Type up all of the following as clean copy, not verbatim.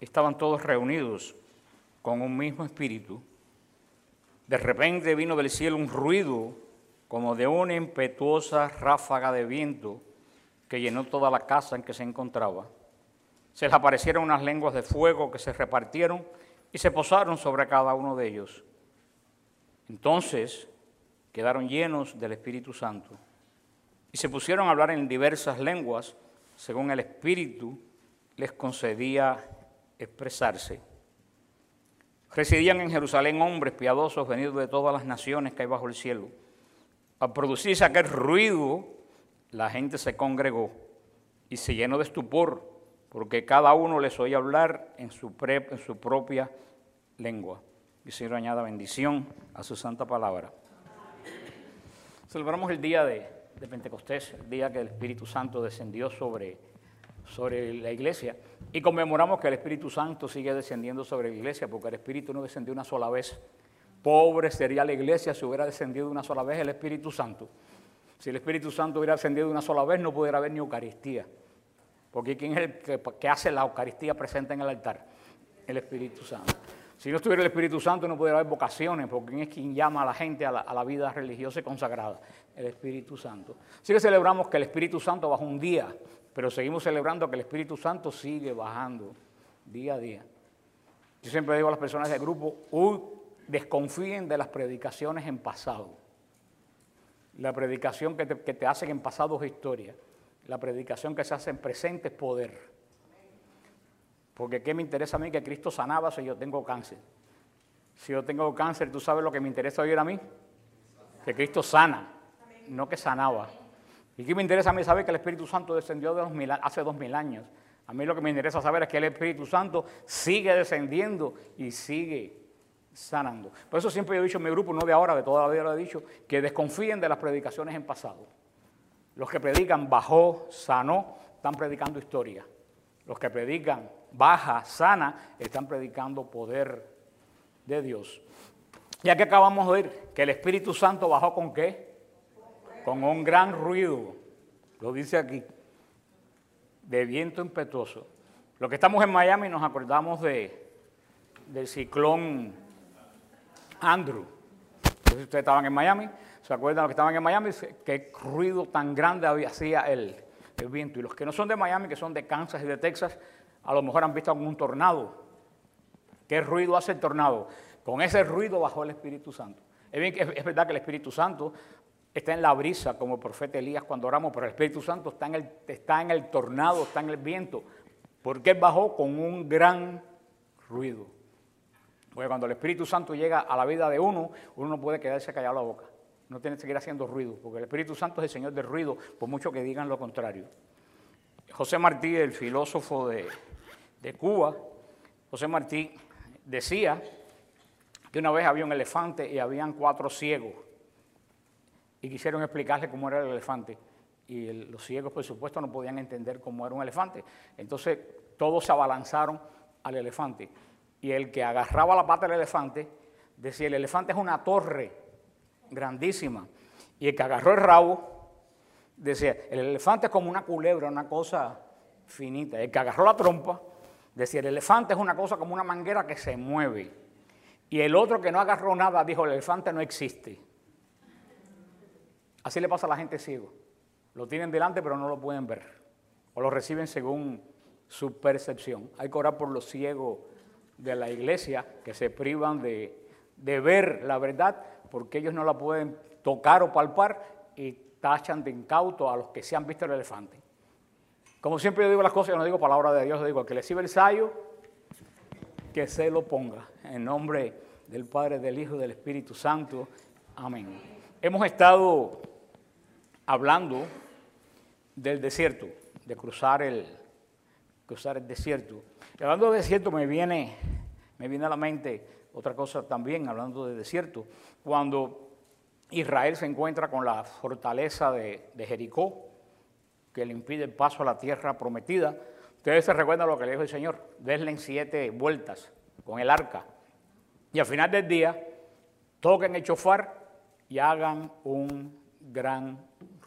estaban todos reunidos con un mismo espíritu, de repente vino del cielo un ruido como de una impetuosa ráfaga de viento que llenó toda la casa en que se encontraba. Se les aparecieron unas lenguas de fuego que se repartieron y se posaron sobre cada uno de ellos. Entonces quedaron llenos del Espíritu Santo y se pusieron a hablar en diversas lenguas según el Espíritu les concedía expresarse. Residían en Jerusalén hombres piadosos venidos de todas las naciones que hay bajo el cielo. Al producirse aquel ruido, la gente se congregó y se llenó de estupor, porque cada uno les oía hablar en su propia lengua. Y el Señor añada bendición a su santa palabra. Celebramos el día de Pentecostés, el día que el Espíritu Santo descendió sobre la iglesia, y conmemoramos que el Espíritu Santo sigue descendiendo sobre la iglesia, porque el Espíritu no descendió una sola vez. Pobre sería la iglesia si hubiera descendido una sola vez el Espíritu Santo. Si el Espíritu Santo hubiera descendido una sola vez, no pudiera haber ni Eucaristía. Porque ¿quién es el que hace la Eucaristía presente en el altar? El Espíritu Santo. Si no estuviera el Espíritu Santo, no pudiera haber vocaciones, porque ¿quién es quien llama a la gente a la vida religiosa y consagrada? El Espíritu Santo. Así que celebramos que el Espíritu Santo bajó un día, pero seguimos celebrando que el Espíritu Santo sigue bajando día a día. Yo siempre digo a las personas del grupo, desconfíen de las predicaciones en pasado. La predicación que te hacen en pasado es historia. La predicación que se hace en presente es poder. Porque ¿qué me interesa a mí que Cristo sanaba si yo tengo cáncer? Si yo tengo cáncer, ¿tú sabes lo que me interesa oír a mí? Que Cristo sana, no que sanaba. ¿Y qué me interesa a mí saber que el Espíritu Santo descendió hace 2000 años? A mí lo que me interesa saber es que el Espíritu Santo sigue descendiendo y sigue sanando. Por eso siempre he dicho en mi grupo, no de ahora, de toda la vida lo he dicho, que desconfíen de las predicaciones en pasado. Los que predican bajó, sanó, están predicando historia. Los que predican baja, sana, están predicando poder de Dios. Ya que acabamos de ver que el Espíritu Santo bajó ¿con qué? Con un gran ruido, lo dice aquí, de viento impetuoso. Los que estamos en Miami nos acordamos del ciclón Andrew. Entonces ustedes estaban en Miami, ¿se acuerdan los que estaban en Miami? Qué ruido tan grande hacía el viento. Y los que no son de Miami, que son de Kansas y de Texas, a lo mejor han visto algún tornado. ¿Qué ruido hace el tornado? Con ese ruido bajó el Espíritu Santo. Es verdad que el Espíritu Santo está en la brisa, como el profeta Elías cuando oramos, pero el Espíritu Santo está en el tornado, está en el viento, porque él bajó con un gran ruido. Porque cuando el Espíritu Santo llega a la vida de uno no puede quedarse callado la boca, no tiene que seguir haciendo ruido, porque el Espíritu Santo es el Señor del ruido, por mucho que digan lo contrario. José Martí, el filósofo de Cuba, José Martí decía que una vez había un elefante y habían 4 ciegos, y quisieron explicarle cómo era el elefante. Y los ciegos, por supuesto, no podían entender cómo era un elefante. Entonces, todos se abalanzaron al elefante. Y el que agarraba la pata del elefante, decía, el elefante es una torre grandísima. Y el que agarró el rabo, decía, el elefante es como una culebra, una cosa finita. El que agarró la trompa, decía, el elefante es una cosa como una manguera que se mueve. Y el otro que no agarró nada, dijo, el elefante no existe. Así le pasa a la gente ciego. Lo tienen delante pero no lo pueden ver. O lo reciben según su percepción. Hay que orar por los ciegos de la iglesia que se privan de ver la verdad porque ellos no la pueden tocar o palpar y tachan de incauto a los que se han visto el elefante. Como siempre yo digo las cosas, yo no digo palabra de Dios, yo digo al que le sirve el sayo, que se lo ponga. En nombre del Padre, del Hijo y del Espíritu Santo. Amén. Hemos estado hablando del desierto, de cruzar el desierto. Y hablando de desierto me viene a la mente otra cosa también, hablando de desierto. Cuando Israel se encuentra con la fortaleza de Jericó, que le impide el paso a la tierra prometida, ustedes se recuerdan lo que le dijo el Señor, denle 7 vueltas con el arca. Y al final del día, toquen el shofar y hagan un gran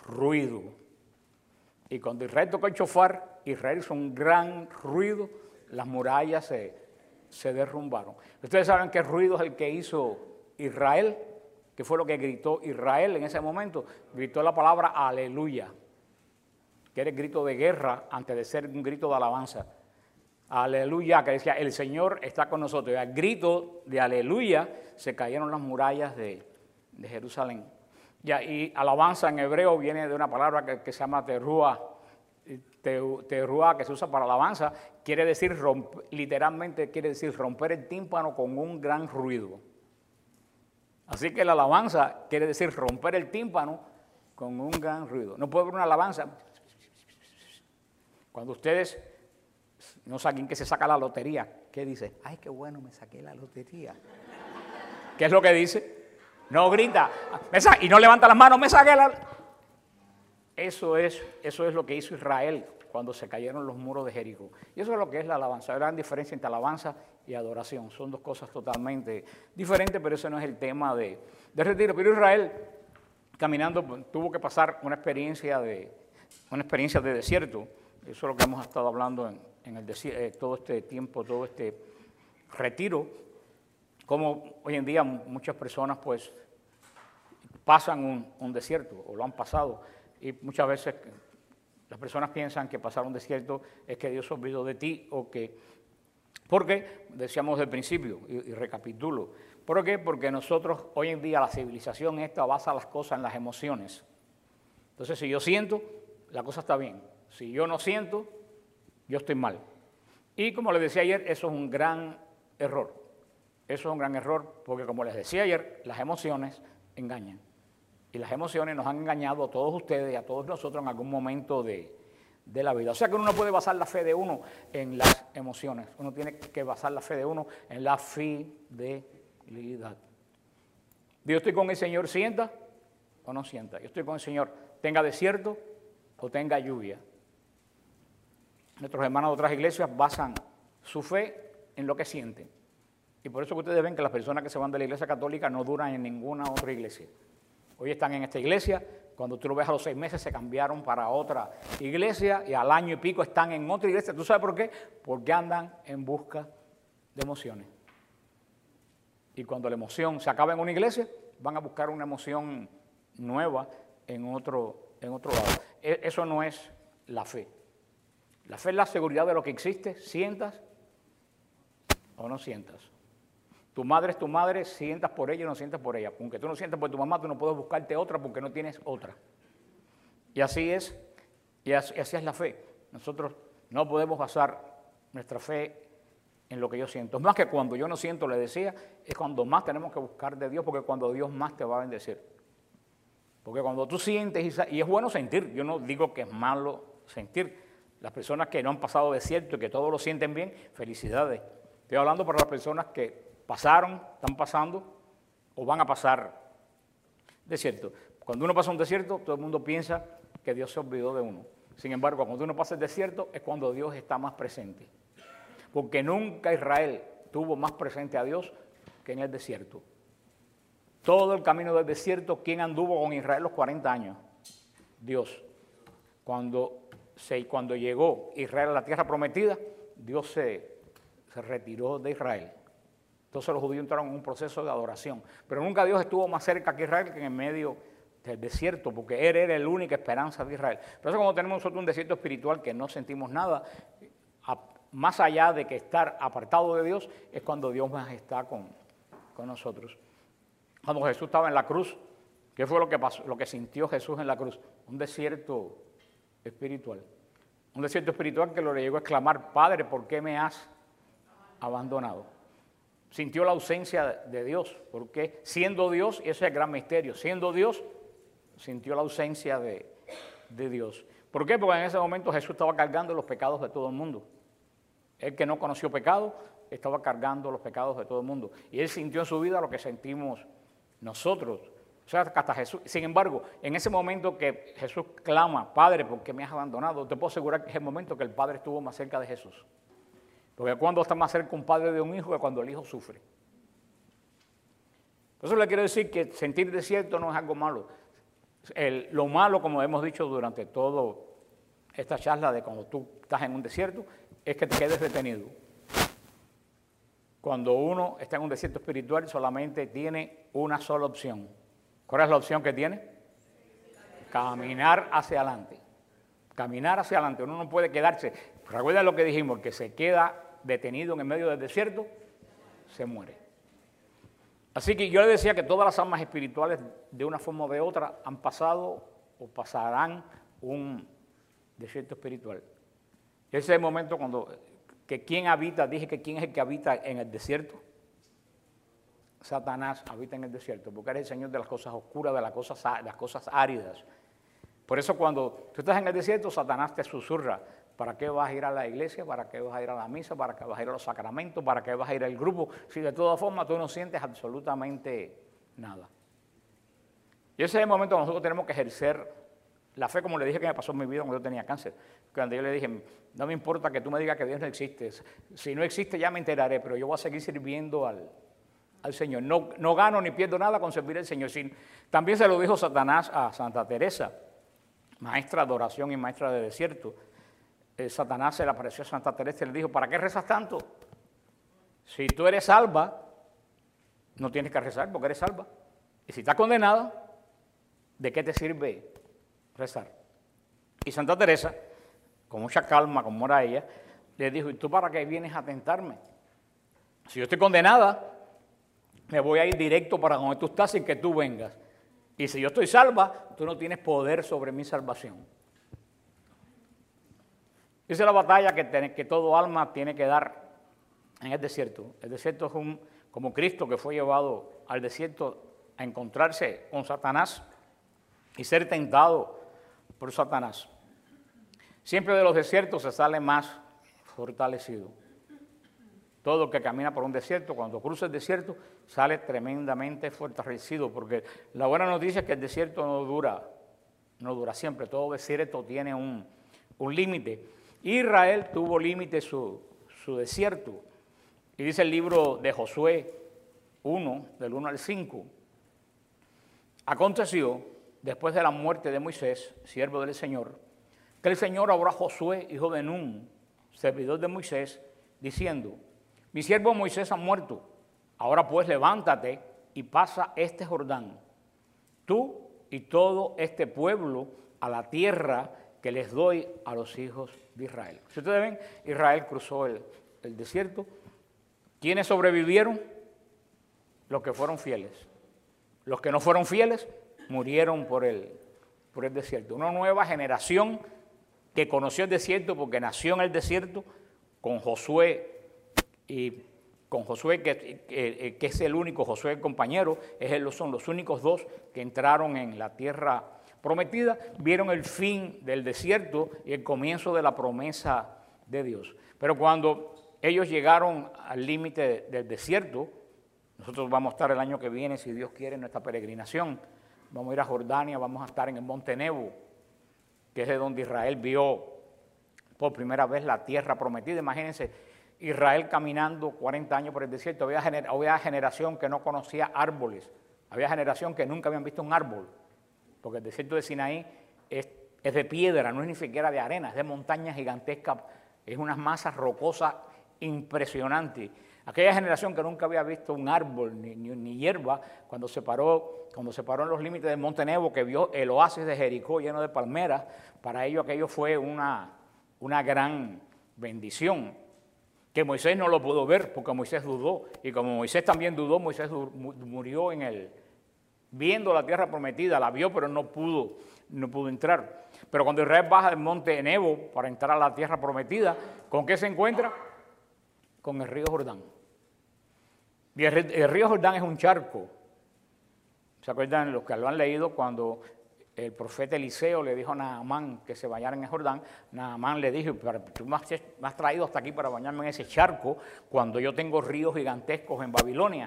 ruido. Y cuando Israel tocó el shofar, Israel hizo un gran ruido, las murallas se derrumbaron. Ustedes saben qué ruido es el que hizo Israel, qué fue lo que gritó Israel en ese momento. Gritó la palabra aleluya, que era el grito de guerra antes de ser un grito de alabanza. Aleluya, que decía, el Señor está con nosotros. Y al grito de aleluya se cayeron las murallas de Jerusalén. Y alabanza en hebreo viene de una palabra que se llama teruah. Teruah, que se usa para alabanza, quiere decir, literalmente quiere decir romper el tímpano con un gran ruido. Así que la alabanza quiere decir romper el tímpano con un gran ruido. No puede haber una alabanza. Cuando ustedes no saben que se saca la lotería, ¿qué dice? Ay, qué bueno, me saqué la lotería. ¿Qué es lo que dice? No grita y no levanta las manos, me saqué la... Eso es lo que hizo Israel cuando se cayeron los muros de Jericó. Y eso es lo que es la alabanza. Hay gran diferencia entre alabanza y adoración. Son dos cosas totalmente diferentes, pero ese no es el tema de retiro. Pero Israel, caminando, tuvo que pasar una experiencia de desierto. Eso es lo que hemos estado hablando en el desierto, todo este tiempo, todo este retiro. Como hoy en día muchas personas pues pasan un desierto o lo han pasado. Y muchas veces las personas piensan que pasar un desierto es que Dios se olvidó de ti o que... Porque, decíamos del principio, y recapitulo, ¿por qué? Porque nosotros hoy en día la civilización esta basa las cosas en las emociones. Entonces, si yo siento, la cosa está bien. Si yo no siento, yo estoy mal. Y como les decía ayer, eso es un gran error. Eso es un gran error porque, como les decía ayer, las emociones engañan. Y las emociones nos han engañado a todos ustedes y a todos nosotros en algún momento de la vida. O sea que uno no puede basar la fe de uno en las emociones. Uno tiene que basar la fe de uno en la fidelidad. Yo estoy con el Señor, sienta o no sienta. Yo estoy con el Señor, tenga desierto o tenga lluvia. Nuestros hermanos de otras iglesias basan su fe en lo que sienten. Y por eso que ustedes ven que las personas que se van de la iglesia católica no duran en ninguna otra iglesia. Hoy están en esta iglesia, cuando tú lo ves a los 6 meses se cambiaron para otra iglesia y al año y pico están en otra iglesia. ¿Tú sabes por qué? Porque andan en busca de emociones. Y cuando la emoción se acaba en una iglesia, van a buscar una emoción nueva en otro lado. Eso no es la fe. La fe es la seguridad de lo que existe, sientas o no sientas. Tu madre es tu madre, sientas por ella o no sientas por ella. Aunque tú no sientas por tu mamá, tú no puedes buscarte otra porque no tienes otra. Y así es la fe. Nosotros no podemos basar nuestra fe en lo que yo siento. Es más que cuando yo no siento, le decía, es cuando más tenemos que buscar de Dios, porque cuando Dios más te va a bendecir. Porque cuando tú sientes, y es bueno sentir, yo no digo que es malo sentir. Las personas que no han pasado desierto y que todos lo sienten bien, felicidades. Estoy hablando para las personas que pasaron, están pasando o van a pasar desierto. Cuando uno pasa un desierto, todo el mundo piensa que Dios se olvidó de uno. Sin embargo, cuando uno pasa el desierto es cuando Dios está más presente. Porque nunca Israel tuvo más presente a Dios que en el desierto. Todo el camino del desierto, ¿quién anduvo con Israel los 40 años? Dios. Cuando llegó Israel a la tierra prometida, Dios se retiró de Israel. Entonces los judíos entraron en un proceso de adoración. Pero nunca Dios estuvo más cerca que Israel que en el medio del desierto, porque Él era la única esperanza de Israel. Por eso cuando tenemos nosotros un desierto espiritual que no sentimos nada, más allá de que estar apartado de Dios, es cuando Dios más está con nosotros. Cuando Jesús estaba en la cruz, ¿qué fue lo que pasó, lo que sintió Jesús en la cruz? Un desierto espiritual. Un desierto espiritual que lo le llegó a exclamar, Padre, ¿por qué me has abandonado? Sintió la ausencia de Dios, porque siendo Dios, y ese es el gran misterio, siendo Dios, sintió la ausencia de Dios. ¿Por qué? Porque en ese momento Jesús estaba cargando los pecados de todo el mundo. El que no conoció pecado, estaba cargando los pecados de todo el mundo. Y Él sintió en su vida lo que sentimos nosotros. O sea, hasta Jesús. Sin embargo, en ese momento que Jesús clama, Padre, ¿por qué me has abandonado? Te puedo asegurar que es el momento que el Padre estuvo más cerca de Jesús. Porque cuando está más cerca un padre de un hijo que cuando el hijo sufre. Por eso le quiero decir que sentir desierto no es algo malo. Lo malo, como hemos dicho durante toda esta charla de cuando tú estás en un desierto, es que te quedes detenido. cuando uno está en un desierto espiritual, solamente tiene una sola opción. ¿Cuál es la opción que tiene? Caminar hacia adelante. Caminar hacia adelante. Uno no puede quedarse. Recuerda lo que dijimos, que se queda detenido en el medio del desierto, se muere. Así que yo le decía que todas las almas espirituales, de una forma o de otra, han pasado o pasarán un desierto espiritual. Ese es el momento cuando, que quién habita, dije que quién es el que habita en el desierto. Satanás habita en el desierto, porque eres el Señor de las cosas oscuras, de las cosas áridas. Por eso cuando tú estás en el desierto, Satanás te susurra, ¿para qué vas a ir a la iglesia? ¿Para qué vas a ir a la misa? ¿Para qué vas a ir a los sacramentos? ¿Para qué vas a ir al grupo? Si de todas formas tú no sientes absolutamente nada. Y ese es el momento cuando nosotros tenemos que ejercer la fe, como le dije que me pasó en mi vida cuando yo tenía cáncer. Cuando yo le dije, no me importa que tú me digas que Dios no existe. Si no existe ya me enteraré, pero yo voy a seguir sirviendo al Señor. No gano ni pierdo nada con servir al Señor. También se lo dijo Satanás a Santa Teresa, maestra de oración y maestra de desierto. Satanás se le apareció a Santa Teresa y le dijo, ¿para qué rezas tanto? Si tú eres salva, no tienes que rezar porque eres salva. Y si estás condenada, ¿de qué te sirve rezar? Y Santa Teresa, con mucha calma, como era ella, le dijo, ¿y tú para qué vienes a tentarme? Si yo estoy condenada, me voy a ir directo para donde tú estás sin que tú vengas. Y si yo estoy salva, tú no tienes poder sobre mi salvación. Esa es la batalla que todo alma tiene que dar en el desierto. El desierto es como Cristo que fue llevado al desierto a encontrarse con Satanás y ser tentado por Satanás. Siempre de los desiertos se sale más fortalecido. Todo el que camina por un desierto, cuando cruza el desierto, sale tremendamente fortalecido, porque la buena noticia es que el desierto no dura siempre. Todo desierto tiene un límite. Israel tuvo límite su desierto. Y dice el libro de Josué 1, del 1 al 5. Aconteció, después de la muerte de Moisés, siervo del Señor, que el Señor habló a Josué, hijo de Nun, servidor de Moisés, diciendo, mi siervo Moisés ha muerto, ahora pues levántate y pasa este Jordán, tú y todo este pueblo a la tierra que les doy a los hijos de Israel. Si ustedes ven, Israel cruzó el desierto. ¿Quiénes sobrevivieron? Los que fueron fieles. Los que no fueron fieles murieron por el desierto. Una nueva generación que conoció el desierto porque nació en el desierto con Josué, y con Josué que es el único, Josué el compañero, son los únicos dos que entraron en la tierra prometida, vieron el fin del desierto y el comienzo de la promesa de Dios. Pero cuando ellos llegaron al límite del desierto, nosotros vamos a estar el año que viene, si Dios quiere, en nuestra peregrinación. Vamos a ir a Jordania, vamos a estar en el Monte Nebo, que es de donde Israel vio por primera vez la tierra prometida. Imagínense, Israel caminando 40 años por el desierto, había generación que no conocía árboles, había generación que nunca habían visto un árbol, porque el desierto de Sinaí es de piedra, no es ni siquiera de arena, es de montañas gigantescas, es unas masas rocosas impresionantes. Aquella generación que nunca había visto un árbol ni hierba, cuando se paró en los límites del Monte Nebo, que vio el oasis de Jericó lleno de palmeras, para ellos aquello fue una gran bendición. Que Moisés no lo pudo ver porque Moisés dudó, y como Moisés también dudó, Moisés murió viendo la tierra prometida, la vio pero no pudo entrar. Pero cuando Israel baja del monte Nebo para entrar a la tierra prometida, ¿con qué se encuentra? Con el río Jordán. Y el río Jordán es un charco. ¿Se acuerdan los que lo han leído cuando el profeta Eliseo le dijo a Naamán que se bañara en el Jordán? Naamán le dijo, pero tú me has traído hasta aquí para bañarme en ese charco cuando yo tengo ríos gigantescos en Babilonia.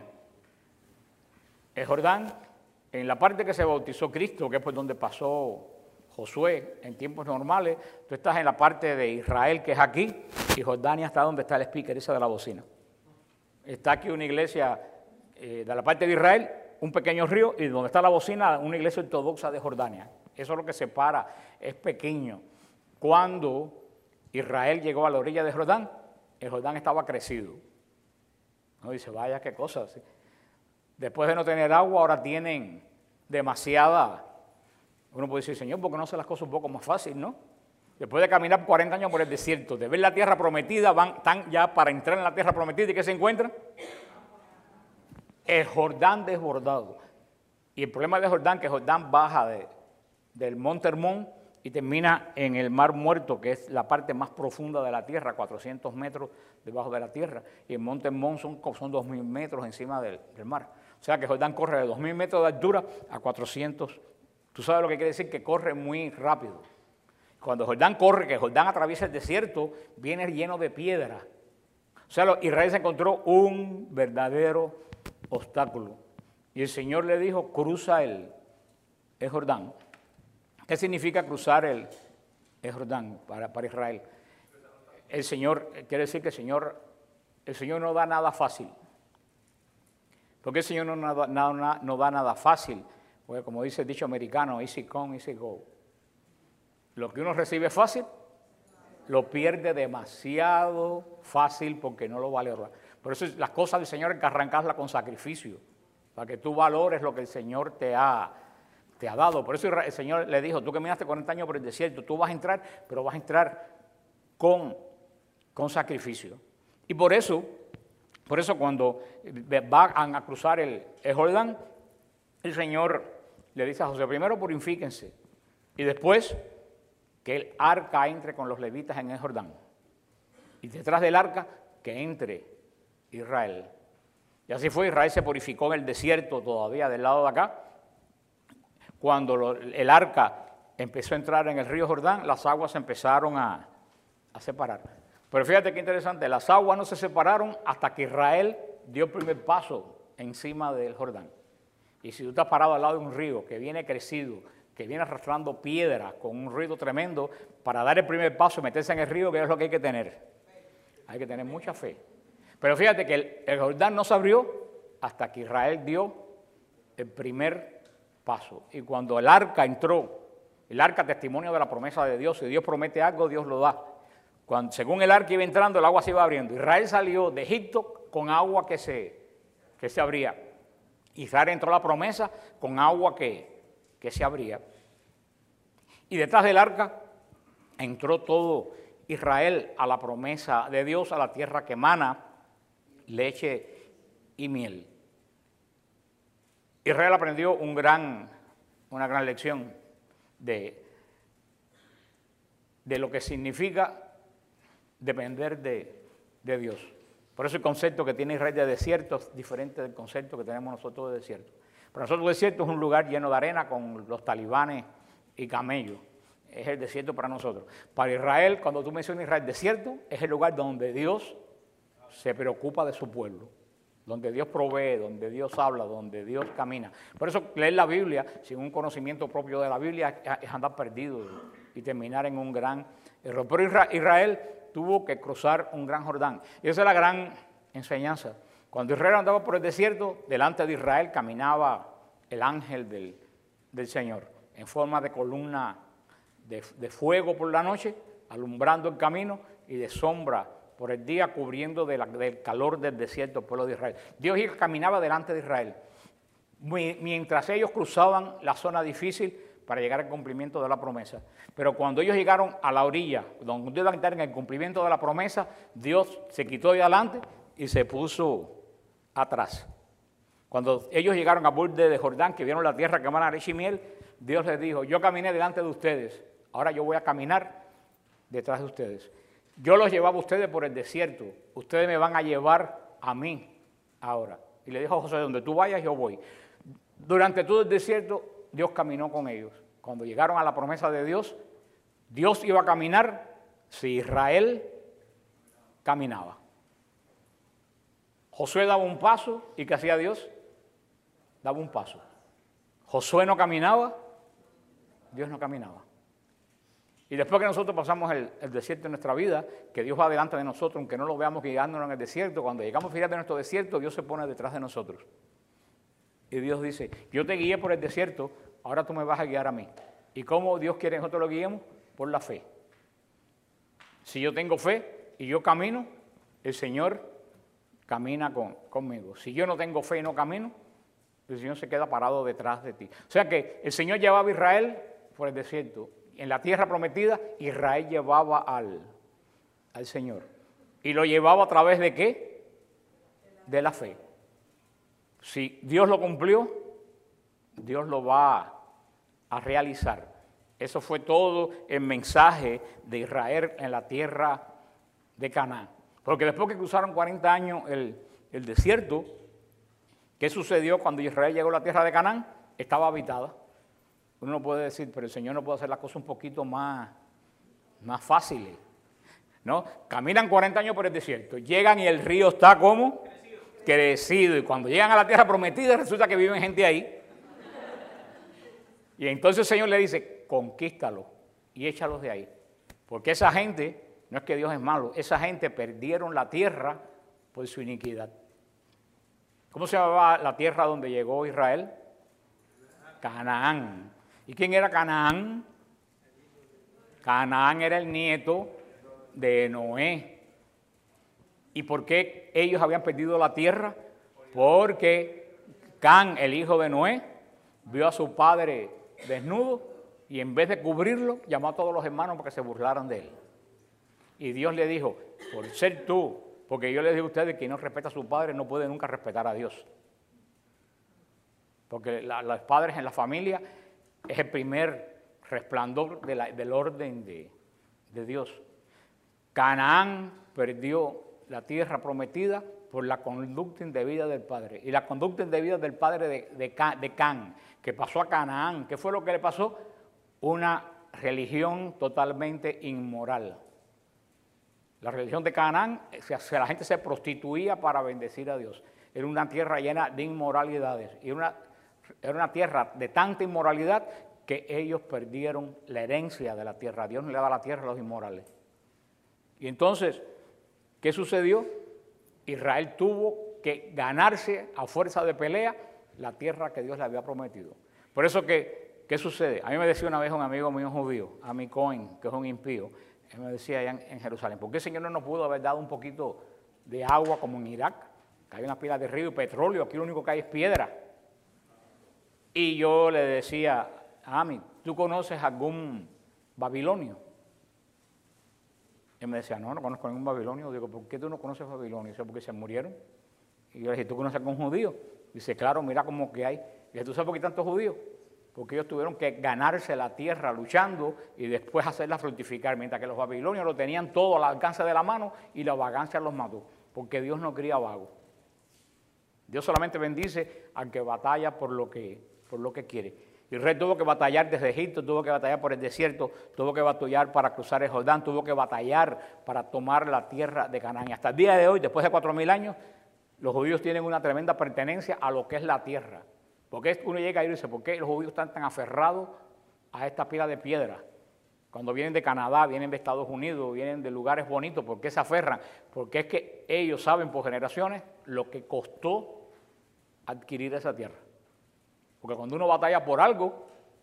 El Jordán, en la parte que se bautizó Cristo, que es por donde pasó Josué en tiempos normales, tú estás en la parte de Israel, que es aquí, y Jordania está donde está el speaker ese de la bocina. Está aquí una iglesia de la parte de Israel, un pequeño río, y donde está la bocina, una iglesia ortodoxa de Jordania. Eso es lo que separa, es pequeño. Cuando Israel llegó a la orilla de Jordán, el Jordán estaba crecido. No dice, vaya, qué cosas. ¿Sí? Después de no tener agua, ahora tienen demasiada. Uno puede decir, Señor, ¿por qué no hace las cosas un poco más fácil, no? Después de caminar 40 años por el desierto, de ver la tierra prometida, están ya para entrar en la tierra prometida, ¿y qué se encuentran? El Jordán desbordado. Y el problema de Jordán, que Jordán baja del monte Hermón y termina en el Mar Muerto, que es la parte más profunda de la tierra, 400 metros debajo de la tierra. Y el monte Hermón son 2.000 metros encima del mar. O sea que Jordán corre de 2.000 metros de altura a 400. Tú sabes lo que quiere decir, que corre muy rápido. Cuando Jordán corre, que Jordán atraviesa el desierto, viene lleno de piedra. O sea, Israel se encontró un verdadero obstáculo. Y el Señor le dijo, cruza el Jordán. ¿Qué significa cruzar el Jordán para Israel? El Señor, quiere decir que el Señor no da nada fácil. Porque el Señor no da nada fácil. Porque como dice el dicho americano, easy come, easy go. Lo que uno recibe fácil, lo pierde demasiado fácil porque no lo valora. Por eso las cosas del Señor hay que arrancarlas con sacrificio, para que tú valores lo que el Señor te ha dado. Por eso el Señor le dijo, tú caminaste 40 años por el desierto, tú vas a entrar, pero vas a entrar con sacrificio. Y por eso cuando van a cruzar el Jordán, el Señor le dice a Josué, primero purifíquense, y después que el arca entre con los levitas en el Jordán. Y detrás del arca, que entre Israel. Y así fue, Israel se purificó en el desierto todavía del lado de acá. Cuando el arca empezó a entrar en el río Jordán, las aguas se empezaron a separar. Pero fíjate qué interesante, las aguas no se separaron hasta que Israel dio el primer paso encima del Jordán. Y si tú estás parado al lado de un río que viene crecido, que viene arrastrando piedras con un ruido tremendo, para dar el primer paso y meterse en el río, ¿qué es lo que hay que tener? Hay que tener mucha fe. Pero fíjate que el Jordán no se abrió hasta que Israel dio el primer paso. Y cuando el arca entró, el arca testimonio de la promesa de Dios, si Dios promete algo, Dios lo da. Según el arca iba entrando, el agua se iba abriendo. Israel salió de Egipto con agua que se abría. Israel entró a la promesa con agua que se abría. Y detrás del arca entró todo Israel a la promesa de Dios, a la tierra que emana leche y miel. Israel aprendió una gran lección de lo que significa depender de Dios. Por eso el concepto que tiene Israel de desierto es diferente del concepto que tenemos nosotros de desierto. Para nosotros el desierto es un lugar lleno de arena con los talibanes y camellos. Es el desierto para nosotros. Para Israel, cuando tú mencionas Israel, desierto es el lugar donde Dios se preocupa de su pueblo, donde Dios provee, donde Dios habla, donde Dios camina. Por eso leer la Biblia sin un conocimiento propio de la Biblia es andar perdido y terminar en un gran error. Pero Israel tuvo que cruzar un gran Jordán. Y esa es la gran enseñanza. Cuando Israel andaba por el desierto, delante de Israel caminaba el ángel del Señor, en forma de columna de fuego por la noche, alumbrando el camino, y de sombra por el día, cubriendo del calor del desierto el pueblo de Israel. Dios caminaba delante de Israel, mientras ellos cruzaban la zona difícil para llegar al cumplimiento de la promesa. Pero cuando ellos llegaron a la orilla, donde iban a estar en el cumplimiento de la promesa, Dios se quitó de adelante y se puso atrás. Cuando ellos llegaron a borde de Jordán, que vieron la tierra que emana leche y miel, Dios les dijo, yo caminé delante de ustedes, ahora yo voy a caminar detrás de ustedes. Yo los llevaba a ustedes por el desierto, ustedes me van a llevar a mí ahora. Y le dijo a Josué, donde tú vayas yo voy. Durante todo el desierto, Dios caminó con ellos. Cuando llegaron a la promesa de Dios, Dios iba a caminar si Israel caminaba. Josué daba un paso, ¿y qué hacía Dios? Daba un paso. Josué no caminaba, Dios no caminaba. Y después que nosotros pasamos el desierto en nuestra vida, que Dios va delante de nosotros, aunque no lo veamos guiándonos en el desierto, cuando llegamos a final de nuestro desierto, Dios se pone detrás de nosotros. Y Dios dice, yo te guié por el desierto, ahora tú me vas a guiar a mí. ¿Y cómo Dios quiere que nosotros lo guiemos? Por la fe. Si yo tengo fe y yo camino, el Señor camina conmigo. Si yo no tengo fe y no camino, el Señor se queda parado detrás de ti. O sea que el Señor llevaba a Israel por el desierto. En la tierra prometida, Israel llevaba al Señor. ¿Y lo llevaba a través de qué? De la fe. Si Dios lo cumplió, Dios lo va a realizar. Eso fue todo el mensaje de Israel en la tierra de Canaán. Porque después que cruzaron 40 años el desierto, ¿qué sucedió cuando Israel llegó a la tierra de Canaán? Estaba habitada. Uno no puede decir, pero el Señor no puede hacer las cosas un poquito más fáciles, ¿no? Caminan 40 años por el desierto, llegan y el río está como crecido. Y cuando llegan a la tierra prometida, resulta que viven gente ahí. Y entonces el Señor le dice, conquístalo y échalos de ahí. Porque esa gente, no es que Dios es malo, esa gente perdieron la tierra por su iniquidad. ¿Cómo se llamaba la tierra donde llegó Israel? Canaán. ¿Y quién era Canaán? Canaán era el nieto de Noé. ¿Y por qué ellos habían perdido la tierra? Porque Can, el hijo de Noé, vio a su padre desnudo y en vez de cubrirlo, llamó a todos los hermanos para que se burlaran de él. Y Dios le dijo, por ser tú, porque yo les digo a ustedes que quien no respeta a su padre no puede nunca respetar a Dios. Porque los padres en la familia es el primer resplandor del orden de Dios. Canaán perdió la tierra prometida por la conducta indebida del padre. Y la conducta indebida del padre de Can, que pasó a Canaán, ¿qué fue lo que le pasó? Una religión totalmente inmoral. La religión de Canaán, la gente se prostituía para bendecir a Dios. Era una tierra llena de inmoralidades. Y era una tierra de tanta inmoralidad que ellos perdieron la herencia de la tierra. Dios no le da la tierra a los inmorales. Y entonces, ¿qué sucedió? Israel tuvo que ganarse a fuerza de pelea la tierra que Dios le había prometido. Por eso que, ¿qué sucede? A mí me decía una vez un amigo mío judío, Ami Cohen, que es un impío, él me decía allá en Jerusalén, ¿por qué el Señor no nos pudo haber dado un poquito de agua como en Irak? Que hay unas pilas de río y petróleo, aquí lo único que hay es piedra. Y yo le decía, Ami, ¿tú conoces algún babilonio? Él me decía, no conozco ningún babilonio. Digo, ¿por qué tú no conoces babilonio? Dice, porque se murieron. Y yo le dije, ¿tú conoces algún judío? Dice, claro, mira cómo que hay. Y dije, ¿tú sabes por qué tantos judíos? Porque ellos tuvieron que ganarse la tierra luchando y después hacerla fructificar, mientras que los babilonios lo tenían todo al alcance de la mano y la vagancia los mató, porque Dios no cría vagos. Dios solamente bendice al que batalla por lo que quiere. Israel tuvo que batallar desde Egipto, tuvo que batallar por el desierto, tuvo que batallar para cruzar el Jordán, tuvo que batallar para tomar la tierra de Canaán. Y hasta el día de hoy, después de 4000 años, los judíos tienen una tremenda pertenencia a lo que es la tierra. Porque uno llega y dice, ¿por qué los judíos están tan aferrados a esta pila de piedra? Cuando vienen de Canadá, vienen de Estados Unidos, vienen de lugares bonitos, ¿por qué se aferran? Porque es que ellos saben por generaciones lo que costó adquirir esa tierra. Porque cuando uno batalla por algo,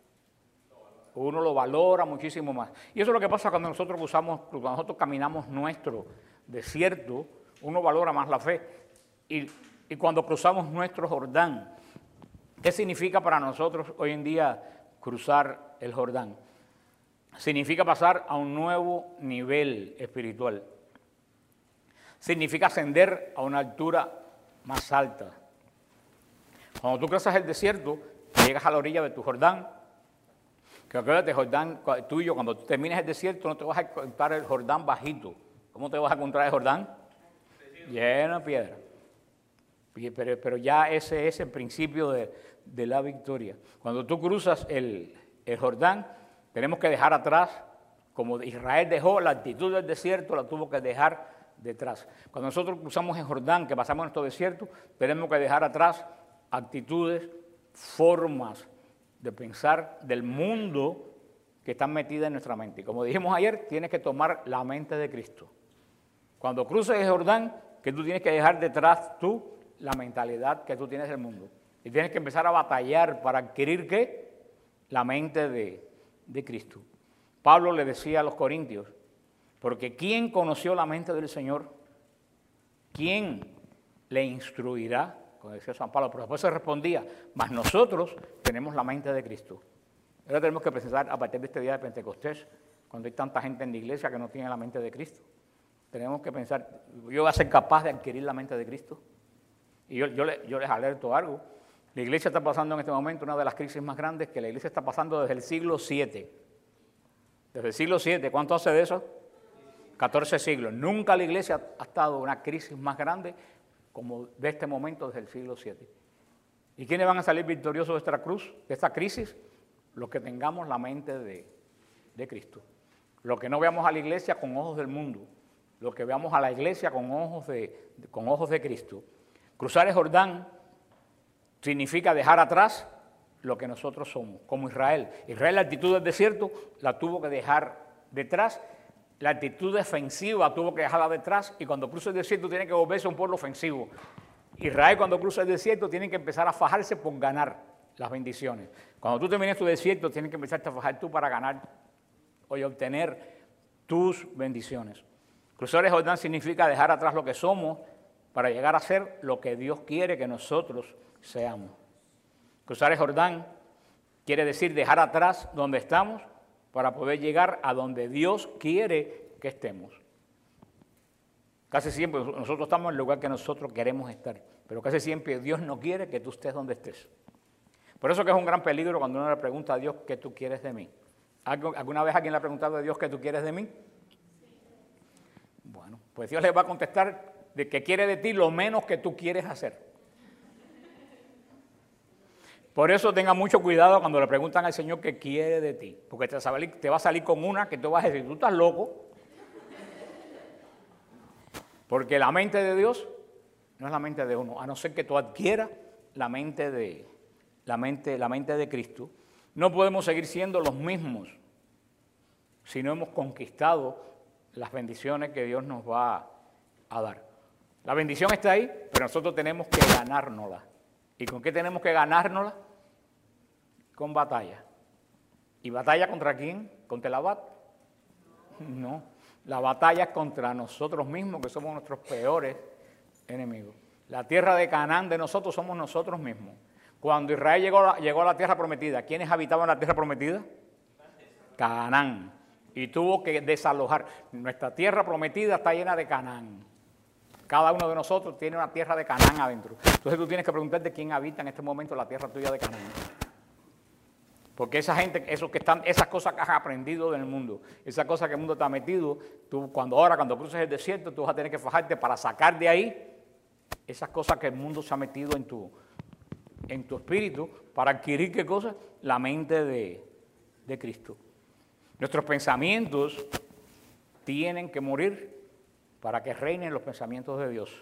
uno lo valora muchísimo más. Y eso es lo que pasa cuando nosotros caminamos nuestro desierto, uno valora más la fe. Y cuando cruzamos nuestro Jordán, ¿qué significa para nosotros hoy en día cruzar el Jordán? Significa pasar a un nuevo nivel espiritual. Significa ascender a una altura más alta. Cuando tú cruzas el desierto, llegas a la orilla de tu Jordán, que acuérdate, Jordán tuyo, cuando tú termines el desierto, no te vas a encontrar el Jordán bajito. ¿Cómo te vas a encontrar el Jordán? Lleno de piedra. Pero ya ese es el principio de la victoria. Cuando tú cruzas el Jordán, tenemos que dejar atrás, como Israel dejó la actitud del desierto, la tuvo que dejar detrás. Cuando nosotros cruzamos el Jordán, que pasamos nuestro desierto, tenemos que dejar atrás actitudes, formas de pensar del mundo que están metidas en nuestra mente. Y como dijimos ayer, tienes que tomar la mente de Cristo. Cuando cruces el Jordán, que tú tienes que dejar detrás tú la mentalidad que tú tienes del mundo. Y tienes que empezar a batallar para adquirir, ¿qué? La mente de Cristo. Pablo le decía a los corintios, porque ¿quién conoció la mente del Señor? ¿Quién? le instruirá, como decía San Pablo, pero después se respondía, mas nosotros tenemos la mente de Cristo. Ahora tenemos que pensar a partir de este día de Pentecostés, cuando hay tanta gente en la iglesia que no tiene la mente de Cristo. Tenemos que pensar, yo voy a ser capaz de adquirir la mente de Cristo. Y yo les alerto algo. La iglesia está pasando en este momento una de las crisis más grandes que la iglesia está pasando desde el siglo VII. Desde el siglo VII, ¿cuánto hace de eso? 14 siglos. Nunca la iglesia ha estado en una crisis más grande como de este momento desde el siglo VII. ¿Y quiénes van a salir victoriosos de esta cruz, de esta crisis? Los que tengamos la mente de Cristo. Los que no veamos a la iglesia con ojos del mundo. Los que veamos a la iglesia con ojos de Cristo. Cruzar el Jordán significa dejar atrás lo que nosotros somos, como Israel. Israel, la actitud del desierto la tuvo que dejar detrás, la actitud defensiva tuvo que dejarla detrás, y cuando cruza el desierto tiene que volverse un pueblo ofensivo. Israel, cuando cruza el desierto, tiene que empezar a fajarse por ganar las bendiciones. Cuando tú termines tu desierto, tienes que empezarte a fajar tú para ganar o obtener tus bendiciones. Cruzar el Jordán significa dejar atrás lo que somos para llegar a ser lo que Dios quiere que nosotros seamos. Cruzar el Jordán quiere decir dejar atrás donde estamos para poder llegar a donde Dios quiere que estemos. Casi siempre nosotros estamos en el lugar que nosotros queremos estar, pero casi siempre Dios no quiere que tú estés donde estés. Por eso que es un gran peligro cuando uno le pregunta a Dios qué tú quieres de mí. ¿Alguna vez alguien le ha preguntado a Dios qué tú quieres de mí? Bueno, pues Dios le va a contestar de que quiere de ti lo menos que tú quieres hacer. Por eso tenga mucho cuidado cuando le preguntan al Señor qué quiere de ti, porque te va a salir con una que tú vas a decir, tú estás loco. Porque la mente de Dios no es la mente de uno, a no ser que tú adquieras la mente de Cristo. No podemos seguir siendo los mismos si no hemos conquistado las bendiciones que Dios nos va a dar. La bendición está ahí, pero nosotros tenemos que ganárnosla. ¿Y con qué tenemos que ganárnosla? Con batalla. ¿Y batalla contra quién? ¿Contra el Abad? No. La batalla es contra nosotros mismos, que somos nuestros peores enemigos. La tierra de Canaán de nosotros somos nosotros mismos. Cuando Israel llegó a la tierra prometida, ¿quiénes habitaban la tierra prometida? Canaán. Y tuvo que desalojar. Nuestra tierra prometida está llena de Canaán. Cada uno de nosotros tiene una tierra de Canaán adentro. Entonces tú tienes que preguntarte quién habita en este momento la tierra tuya de Canaán. Porque esa gente, esas cosas que has aprendido del mundo, esas cosas que el mundo te ha metido, tú cuando cruces el desierto, tú vas a tener que fajarte para sacar de ahí esas cosas que el mundo se ha metido en tu espíritu, para adquirir, ¿qué cosa? La mente de Cristo. Nuestros pensamientos tienen que morir para que reinen los pensamientos de Dios.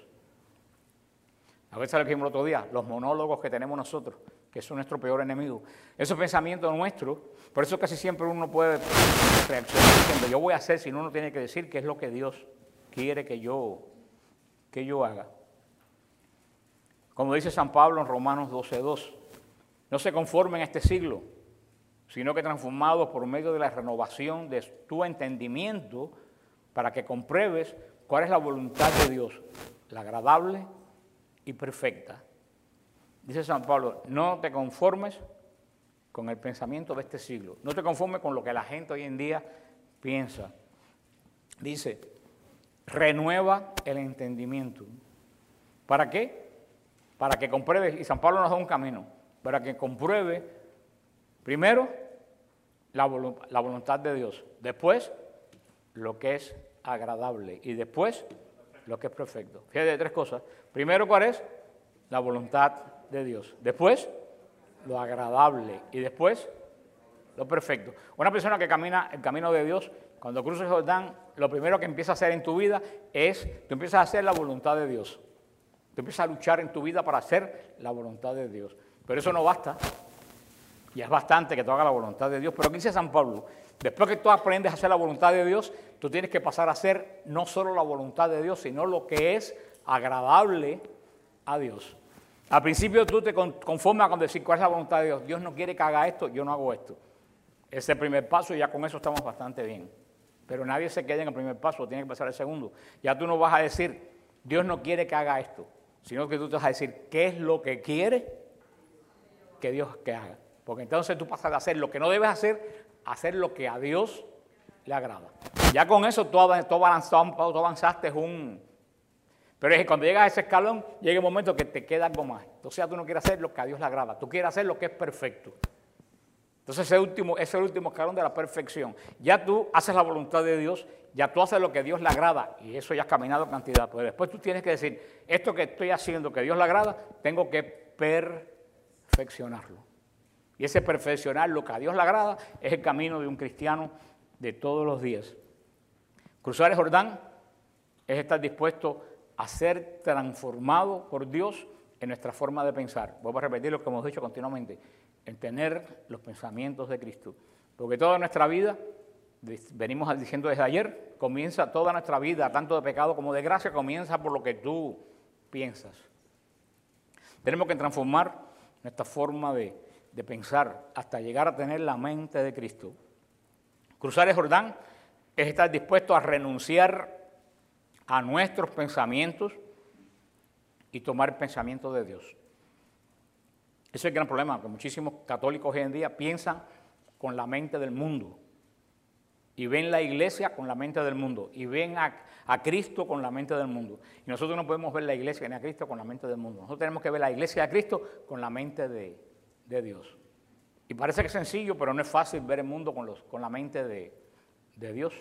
A veces lo dijimos el otro día, los monólogos que tenemos nosotros, que son nuestro peor enemigo. Esos pensamientos nuestros, por eso casi siempre uno puede reaccionar diciendo, yo voy a hacer, si no uno tiene que decir qué es lo que Dios quiere que yo haga. Como dice San Pablo en Romanos 12:2, no se conformen a este siglo, sino que transformados por medio de la renovación de tu entendimiento, para que compruebes cuál es la voluntad de Dios, la agradable y perfecta. Dice San Pablo, no te conformes con el pensamiento de este siglo, no te conformes con lo que la gente hoy en día piensa. Dice, renueva el entendimiento. ¿Para qué? Para que compruebes, y San Pablo nos da un camino, para que compruebe primero la voluntad de Dios, después lo que es agradable y después lo que es perfecto. Fíjate, tres cosas. Primero, ¿cuál es? La voluntad de Dios. Después, lo agradable y después, lo perfecto. Una persona que camina el camino de Dios, cuando cruza el Jordán, lo primero que empieza a hacer en tu vida es, tú empiezas a hacer la voluntad de Dios. Tú empiezas a luchar en tu vida para hacer la voluntad de Dios. Pero eso no basta. Y es bastante que tú hagas la voluntad de Dios. Pero ¿qué dice San Pablo? Después que tú aprendes a hacer la voluntad de Dios, tú tienes que pasar a hacer no solo la voluntad de Dios, sino lo que es agradable a Dios. Al principio tú te conformas con decir cuál es la voluntad de Dios. Dios no quiere que haga esto, yo no hago esto. Ese es el primer paso y ya con eso estamos bastante bien. Pero nadie se queda en el primer paso, tiene que pasar el segundo. Ya tú no vas a decir, Dios no quiere que haga esto. sino que tú te vas a decir qué es lo que quiere que Dios que haga. Porque entonces tú pasas de hacer lo que no debes hacer a hacer lo que a Dios le agrada. Ya con eso tú avanzaste Pero es que cuando llegas a ese escalón, llega un momento que te queda algo más. Entonces ya tú no quieres hacer lo que a Dios le agrada, tú quieres hacer lo que es perfecto. Entonces ese es el último escalón de la perfección. Ya tú haces la voluntad de Dios, ya tú haces lo que a Dios le agrada, y eso ya has caminado cantidad. Pero después tú tienes que decir, esto que estoy haciendo que a Dios le agrada, tengo que perfeccionarlo. Y ese perfeccionar lo que a Dios le agrada es el camino de un cristiano de todos los días. Cruzar el Jordán es estar dispuesto a ser transformado por Dios en nuestra forma de pensar. Vuelvo a repetir lo que hemos dicho continuamente, en tener los pensamientos de Cristo. Porque toda nuestra vida, venimos diciendo desde ayer, comienza toda nuestra vida, tanto de pecado como de gracia, comienza por lo que tú piensas. Tenemos que transformar nuestra forma de pensar hasta llegar a tener la mente de Cristo. Cruzar el Jordán es estar dispuesto a renunciar a nuestros pensamientos y tomar el pensamiento de Dios. Ese es el gran problema, que muchísimos católicos hoy en día piensan con la mente del mundo y ven la iglesia con la mente del mundo y ven a Cristo con la mente del mundo. Y nosotros no podemos ver la iglesia ni a Cristo con la mente del mundo. Nosotros tenemos que ver la iglesia de Cristo con la mente de Dios. Y parece que es sencillo, pero no es fácil ver el mundo con la mente de Dios.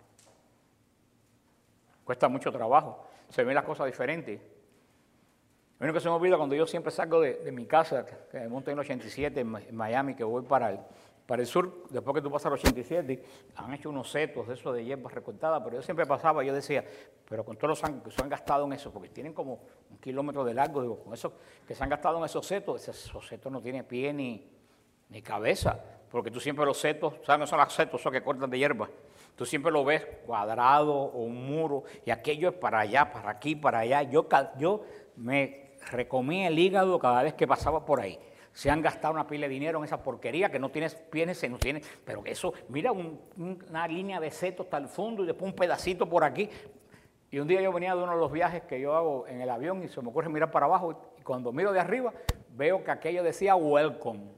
Cuesta mucho trabajo, se ven las cosas diferentes. Lo único que se me olvida cuando yo siempre salgo de mi casa, que me monto en el 87 en Miami, que voy para el sur, después que tú pasas al 87, han hecho unos setos de esos de hierbas recortadas, pero yo siempre pasaba y yo decía, pero con todos los años que se han gastado en eso, porque tienen como 1 kilómetro de largo, digo, con eso que se han gastado en esos setos no tienen pie ni cabeza, porque tú siempre los setos, ¿sabes? No son los setos, esos que cortan de hierba. Tú siempre lo ves cuadrado o un muro, y aquello es para allá, para aquí, para allá. Yo me recomía el hígado cada vez que pasaba por ahí. Se han gastado una pila de dinero en esa porquería que no tienes pienes, no tiene, pero eso, mira, una línea de setos hasta el fondo y después un pedacito por aquí. Y un día yo venía de uno de los viajes que yo hago en el avión y se me ocurre mirar para abajo y cuando miro de arriba veo que aquello decía welcome.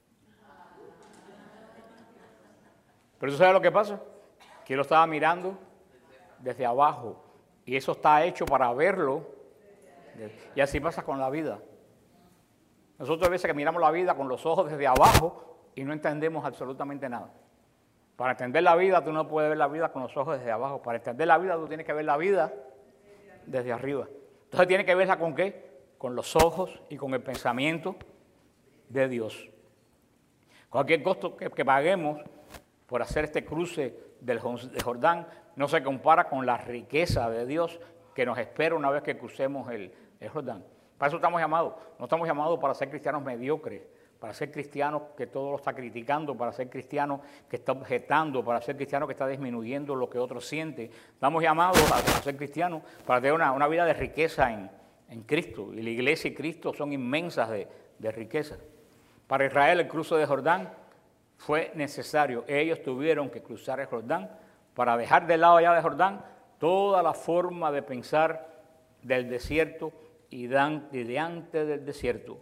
Pero ¿tú sabes lo que pasa? Que yo lo estaba mirando desde abajo y eso está hecho para verlo y así pasa con la vida. Nosotros a veces que miramos la vida con los ojos desde abajo y no entendemos absolutamente nada. Para entender la vida tú no puedes ver la vida con los ojos desde abajo. Para entender la vida tú tienes que ver la vida desde arriba. Entonces tienes que verla ¿con qué? Con los ojos y con el pensamiento de Dios. Cualquier costo que paguemos por hacer este cruce del Jordán no se compara con la riqueza de Dios que nos espera una vez que crucemos el Jordán. Para eso estamos llamados. No estamos llamados para ser cristianos mediocres, para ser cristianos que todo lo está criticando, para ser cristianos que está objetando, para ser cristianos que está disminuyendo lo que otros sienten. Estamos llamados a ser cristianos para tener una vida de riqueza en Cristo. Y la iglesia y Cristo son inmensas de riqueza. Para Israel el cruce de Jordán fue necesario. Ellos tuvieron que cruzar el Jordán para dejar de lado allá de Jordán toda la forma de pensar del desierto y de antes del desierto.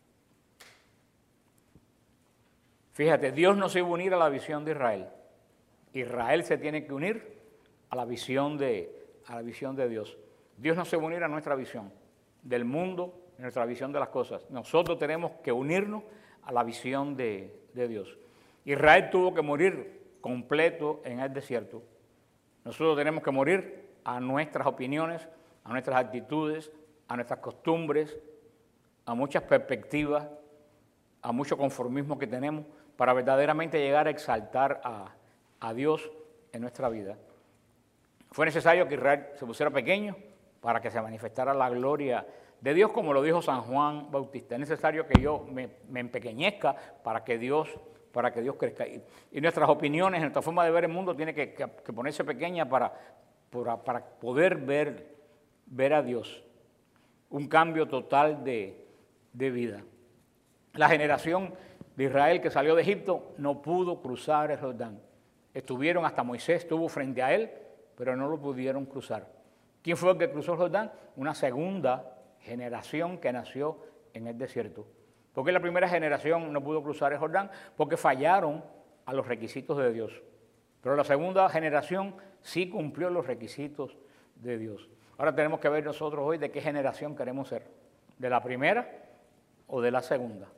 Fíjate, Dios no se iba a unir a la visión de Israel. Israel se tiene que unir a la visión de Dios. Dios no se va a unir a nuestra visión del mundo, a nuestra visión de las cosas. Nosotros tenemos que unirnos a la visión de Dios. Israel tuvo que morir completo en el desierto. Nosotros tenemos que morir a nuestras opiniones, a nuestras actitudes, a nuestras costumbres, a muchas perspectivas, a mucho conformismo que tenemos, para verdaderamente llegar a exaltar a Dios en nuestra vida. Fue necesario que Israel se pusiera pequeño para que se manifestara la gloria de Dios, como lo dijo San Juan Bautista. Es necesario que yo me empequeñezca para que Dios crezca. Y nuestras opiniones, nuestra forma de ver el mundo tiene que ponerse pequeña para poder ver a Dios. Un cambio total de vida. La generación de Israel que salió de Egipto no pudo cruzar el Jordán. Estuvieron hasta Moisés, estuvo frente a él, pero no lo pudieron cruzar. ¿Quién fue el que cruzó el Jordán? Una segunda generación que nació en el desierto. ¿Por qué la primera generación no pudo cruzar el Jordán? Porque fallaron a los requisitos de Dios. Pero la segunda generación sí cumplió los requisitos de Dios. Ahora tenemos que ver nosotros hoy de qué generación queremos ser. ¿De la primera o de la segunda?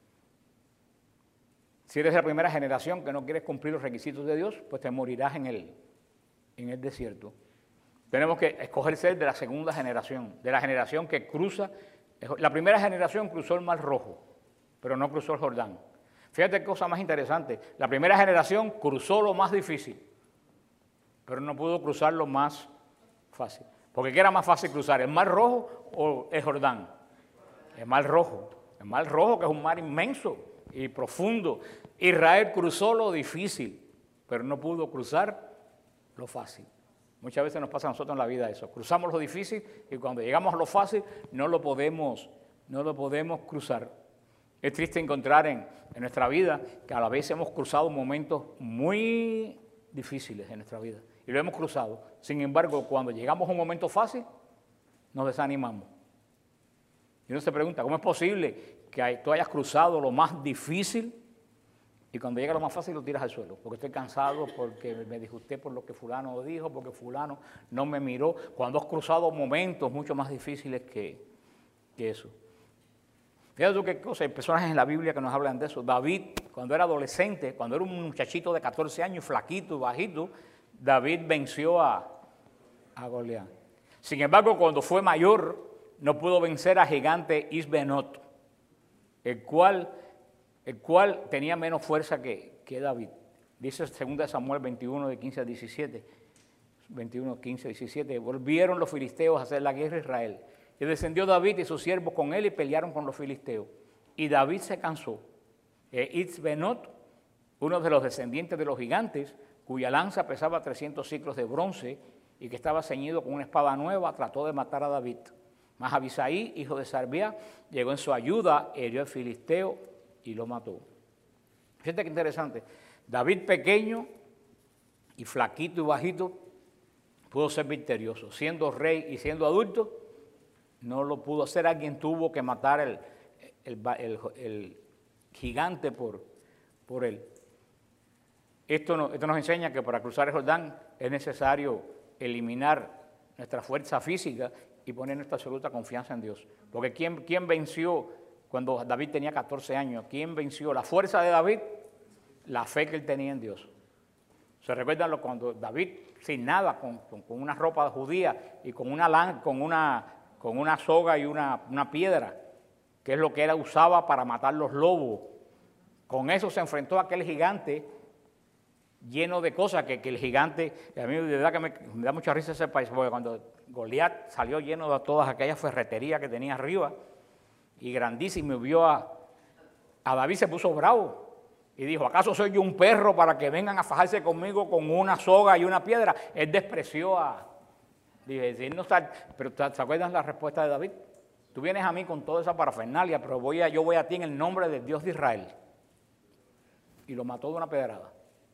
Si eres de la primera generación que no quieres cumplir los requisitos de Dios, pues te morirás en el desierto. Tenemos que escoger ser de la segunda generación, de la generación que cruza. La primera generación cruzó el Mar Rojo, pero no cruzó el Jordán. Fíjate qué cosa más interesante. La primera generación cruzó lo más difícil, pero no pudo cruzar lo más fácil. Porque ¿qué era más fácil cruzar, el Mar Rojo o el Jordán? El Mar Rojo. El Mar Rojo, que es un mar inmenso y profundo. Israel cruzó lo difícil, pero no pudo cruzar lo fácil. Muchas veces nos pasa a nosotros en la vida eso. Cruzamos lo difícil y cuando llegamos a lo fácil no lo podemos cruzar. Es triste encontrar en nuestra vida que a la vez hemos cruzado momentos muy difíciles en nuestra vida y lo hemos cruzado. Sin embargo, cuando llegamos a un momento fácil, nos desanimamos. Y uno se pregunta, ¿cómo es posible que tú hayas cruzado lo más difícil y cuando llega lo más fácil lo tiras al suelo? Porque estoy cansado, porque me disgusté por lo que fulano dijo, porque fulano no me miró. Cuando has cruzado momentos mucho más difíciles que eso. Fíjate tú qué cosa, hay personajes en la Biblia que nos hablan de eso. David, cuando era adolescente, cuando era un muchachito de 14 años, flaquito y bajito, David venció a Goliat. Sin embargo, cuando fue mayor, no pudo vencer al gigante Isbenot, el cual tenía menos fuerza que David. Dice 2 Samuel 21, de 15 a 17. 21, 15, 17. Volvieron los filisteos a hacer la guerra a Israel. Y descendió David y sus siervos con él y pelearon con los filisteos. Y David se cansó. Isbenot, uno de los descendientes de los gigantes, cuya lanza pesaba 300 ciclos de bronce y que estaba ceñido con una espada nueva, trató de matar a David. Mas Abisaí, hijo de Sarbia, llegó en su ayuda, hirió al filisteo y lo mató. Fíjate qué interesante. David, pequeño y flaquito y bajito, pudo ser victorioso. Siendo rey y siendo adulto, no lo pudo hacer. Alguien tuvo que matar el gigante por él. Esto nos enseña que para cruzar el Jordán es necesario eliminar nuestra fuerza física y poner nuestra absoluta confianza en Dios. Porque ¿quién venció cuando David tenía 14 años? ¿Quién venció la fuerza de David? La fe que él tenía en Dios. ¿Se recuerdan cuando David, sin nada, con una ropa judía y con una soga y una piedra, que es lo que él usaba para matar los lobos? Con eso se enfrentó a aquel gigante lleno de cosas, que el gigante, a mí de verdad que me da mucha risa ese país, porque cuando Goliat salió lleno de todas aquellas ferreterías que tenía arriba, y grandísimo, y vio a David, se puso bravo, y dijo, ¿acaso soy yo un perro para que vengan a fajarse conmigo con una soga y una piedra? Él despreció dije, no está, pero ¿te acuerdas la respuesta de David? Tú vienes a mí con toda esa parafernalia, pero yo voy a ti en el nombre del Dios de Israel. Y lo mató de una pedrada.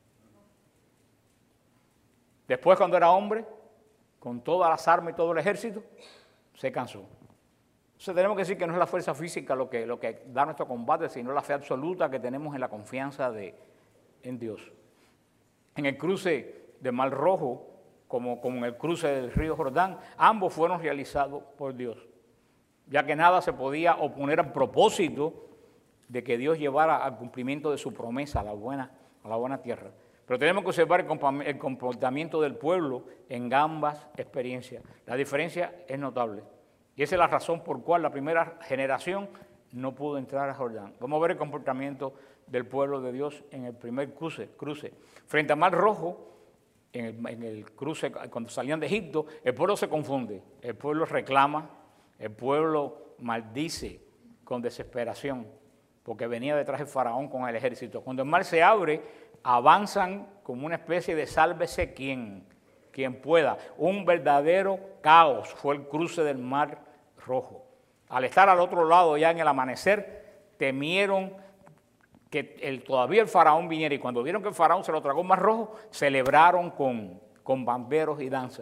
Después, cuando era hombre, con todas las armas y todo el ejército, se cansó. Entonces tenemos que decir que no es la fuerza física lo que da nuestro combate, sino la fe absoluta que tenemos en la confianza en Dios. En el cruce del Mar Rojo, como en el cruce del río Jordán, ambos fueron realizados por Dios, ya que nada se podía oponer al propósito de que Dios llevara al cumplimiento de su promesa a la buena tierra. Pero tenemos que observar el comportamiento del pueblo en ambas experiencias. La diferencia es notable. Y esa es la razón por cual la primera generación no pudo entrar a Jordán. Vamos a ver el comportamiento del pueblo de Dios en el primer cruce. Frente al Mar Rojo, en el cruce, cuando salían de Egipto, el pueblo se confunde, el pueblo reclama, el pueblo maldice con desesperación, porque venía detrás el faraón con el ejército. Cuando el mar se abre, avanzan como una especie de sálvese quien pueda. Un verdadero caos fue el cruce del Mar Rojo. Al estar al otro lado ya en el amanecer, temieron que todavía el faraón viniera, y cuando vieron que el faraón se lo tragó el Mar Rojo, celebraron con bamberos y danzas.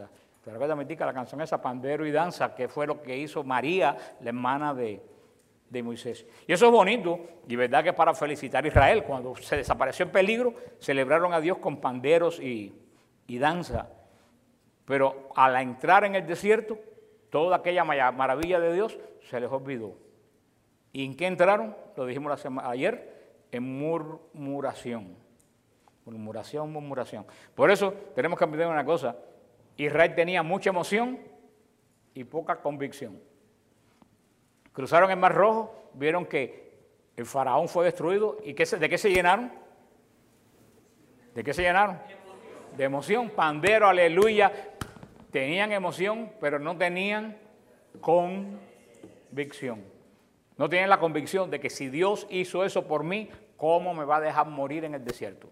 Pero que admitir que la canción esa, Pandero y Danza, que fue lo que hizo María, la hermana de Moisés. Y eso es bonito, y verdad que para felicitar a Israel, cuando se desapareció el peligro, celebraron a Dios con panderos y danza. Pero al entrar en el desierto, toda aquella maravilla de Dios se les olvidó. ¿Y en qué entraron? Lo dijimos ayer, en murmuración. Murmuración. Por eso tenemos que aprender una cosa. Israel tenía mucha emoción y poca convicción. Cruzaron el Mar Rojo, vieron que el faraón fue destruido. ¿Y de qué se llenaron? ¿De qué se llenaron? De emoción. Pandero, aleluya. Tenían emoción, pero no tenían convicción. No tenían la convicción de que si Dios hizo eso por mí, ¿cómo me va a dejar morir en el desierto?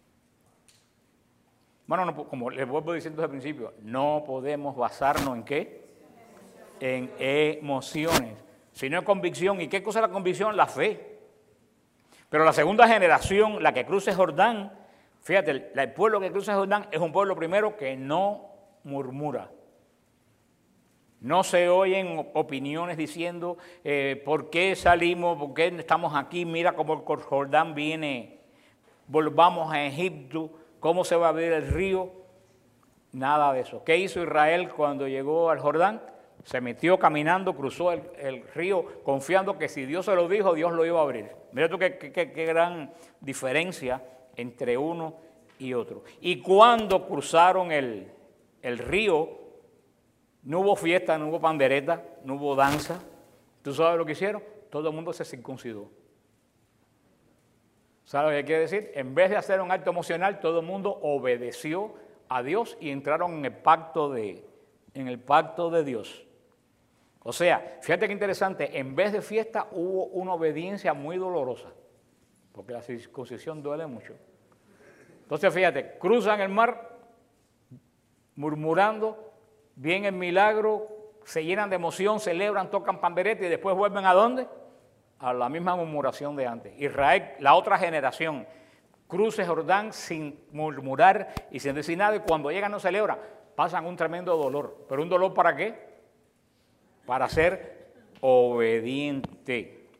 Bueno, no, como les vuelvo diciendo desde el principio, no podemos basarnos en ¿qué? En emociones, sino en convicción. ¿Y qué cosa es la convicción? La fe. Pero la segunda generación, la que cruza Jordán, fíjate, el pueblo que cruza Jordán es un pueblo primero que no murmura. No se oyen opiniones diciendo por qué salimos, por qué estamos aquí, mira cómo el Jordán viene, volvamos a Egipto, cómo se va a abrir el río, nada de eso. ¿Qué hizo Israel cuando llegó al Jordán? Se metió caminando, cruzó el río, confiando que si Dios se lo dijo, Dios lo iba a abrir. Mira tú qué gran diferencia entre uno y otro. Y cuando cruzaron el río, no hubo fiesta, no hubo pandereta, no hubo danza. ¿Tú sabes lo que hicieron? Todo el mundo se circuncidó. ¿Sabes lo que quiere decir? En vez de hacer un acto emocional, todo el mundo obedeció a Dios y entraron en el pacto de Dios. O sea, fíjate qué interesante, en vez de fiesta hubo una obediencia muy dolorosa, porque la circuncisión duele mucho. Entonces, fíjate, cruzan el mar murmurando, ven el milagro, se llenan de emoción, celebran, tocan pandereta y después vuelven ¿a dónde? A la misma murmuración de antes. Israel, la otra generación, cruce Jordán sin murmurar y sin decir nada, y cuando llegan no celebran, pasan un tremendo dolor. ¿Pero un dolor para qué? Para ser obediente.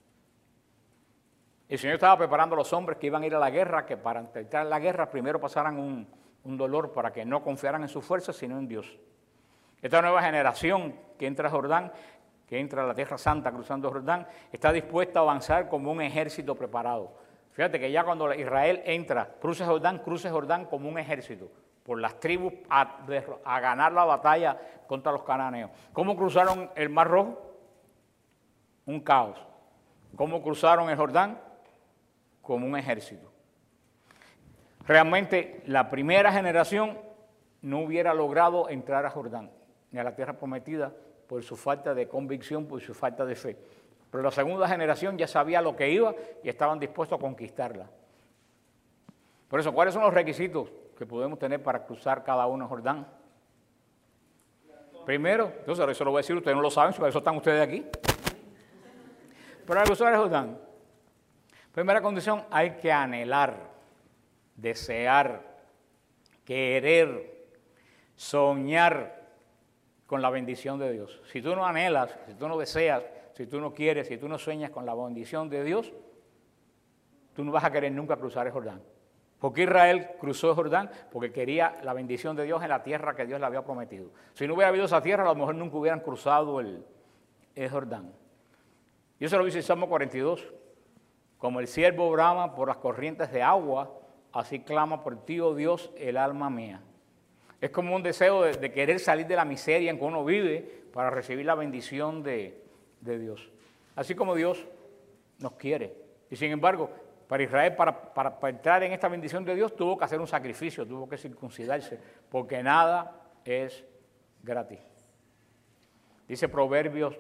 El Señor estaba preparando a los hombres que iban a ir a la guerra, que para entrar en la guerra primero pasaran un dolor para que no confiaran en sus fuerzas, sino en Dios. Esta nueva generación que entra a Jordán, que entra a la Tierra Santa cruzando Jordán, está dispuesta a avanzar como un ejército preparado. Fíjate que ya cuando Israel entra, cruce Jordán como un ejército, por las tribus a ganar la batalla contra los cananeos. ¿Cómo cruzaron el Mar Rojo? Un caos. ¿Cómo cruzaron el Jordán? Como un ejército. Realmente la primera generación no hubiera logrado entrar a Jordán, ni a la tierra prometida, por su falta de convicción, por su falta de fe. Pero la segunda generación ya sabía lo que iba y estaban dispuestos a conquistarla. Por eso, ¿cuáles son los requisitos que podemos tener para cruzar cada uno Jordán? Primero, entonces eso lo voy a decir, ustedes no lo saben, por eso están ustedes aquí. Para cruzar el Jordán, primera condición, hay que anhelar, desear, querer, soñar con la bendición de Dios. Si tú no anhelas, si tú no deseas, si tú no quieres, si tú no sueñas con la bendición de Dios, tú no vas a querer nunca cruzar el Jordán. ¿Por qué Israel cruzó el Jordán? Porque quería la bendición de Dios en la tierra que Dios le había prometido. Si no hubiera habido esa tierra, a lo mejor nunca hubieran cruzado el Jordán. Y eso lo dice el Salmo 42. Como el ciervo brama por las corrientes de agua, así clama por ti, oh Dios, el alma mía. Es como un deseo de querer salir de la miseria en que uno vive para recibir la bendición de Dios. Así como Dios nos quiere. Y sin embargo, para Israel, para entrar en esta bendición de Dios, tuvo que hacer un sacrificio, tuvo que circuncidarse, porque nada es gratis. Dice Proverbios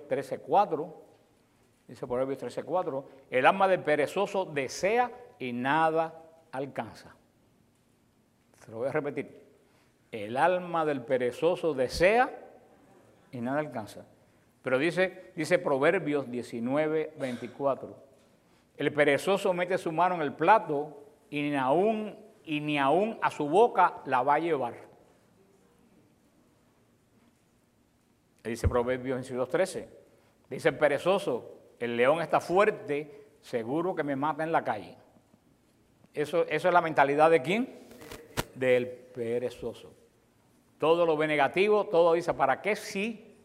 13:4, el alma del perezoso desea y nada alcanza. Se lo voy a repetir. El alma del perezoso desea y nada alcanza. Pero dice Proverbios 19:24, el perezoso mete su mano en el plato y ni aún a su boca la va a llevar. Dice Proverbios 22:13. Dice el perezoso, el león está fuerte, seguro que me mata en la calle. Eso es la mentalidad ¿de quién? Del perezoso. Todo lo ve negativo, todo dice, ¿para qué sí?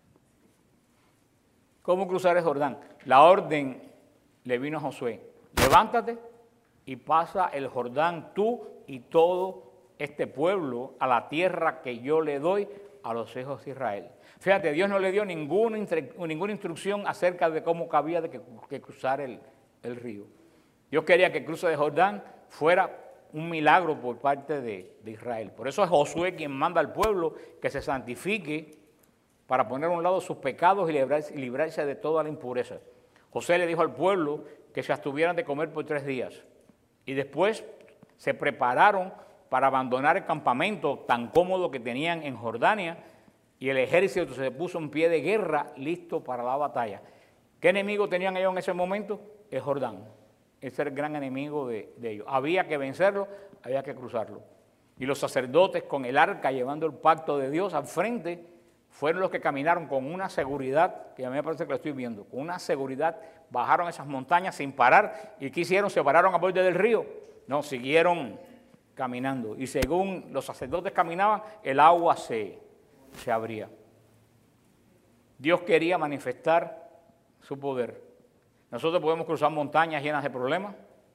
¿Cómo cruzar el Jordán? La orden le vino a Josué, levántate y pasa el Jordán tú y todo este pueblo a la tierra que yo le doy a los hijos de Israel. Fíjate, Dios no le dio ninguna instrucción acerca de cómo cabía que cruzar el río. Dios quería que el cruce de Jordán fuera un milagro por parte de Israel. Por eso es Josué quien manda al pueblo que se santifique para poner a un lado sus pecados y librarse de toda la impureza. José le dijo al pueblo que se abstuvieran de comer por 3 días. Y después se prepararon para abandonar el campamento tan cómodo que tenían en Jordania, y el ejército se puso en pie de guerra, listo para la batalla. ¿Qué enemigo tenían ellos en ese momento? El Jordán. Ese era el gran enemigo de ellos. Había que vencerlo, había que cruzarlo. Y los sacerdotes con el arca llevando el pacto de Dios al frente fueron los que caminaron con una seguridad, que a mí me parece que lo estoy viendo, con una seguridad, bajaron esas montañas sin parar. ¿Y qué hicieron? ¿Se pararon a borde del río? No, siguieron caminando. Y según los sacerdotes caminaban, el agua se abría. Dios quería manifestar su poder. Nosotros podemos cruzar montañas llenas de problemas,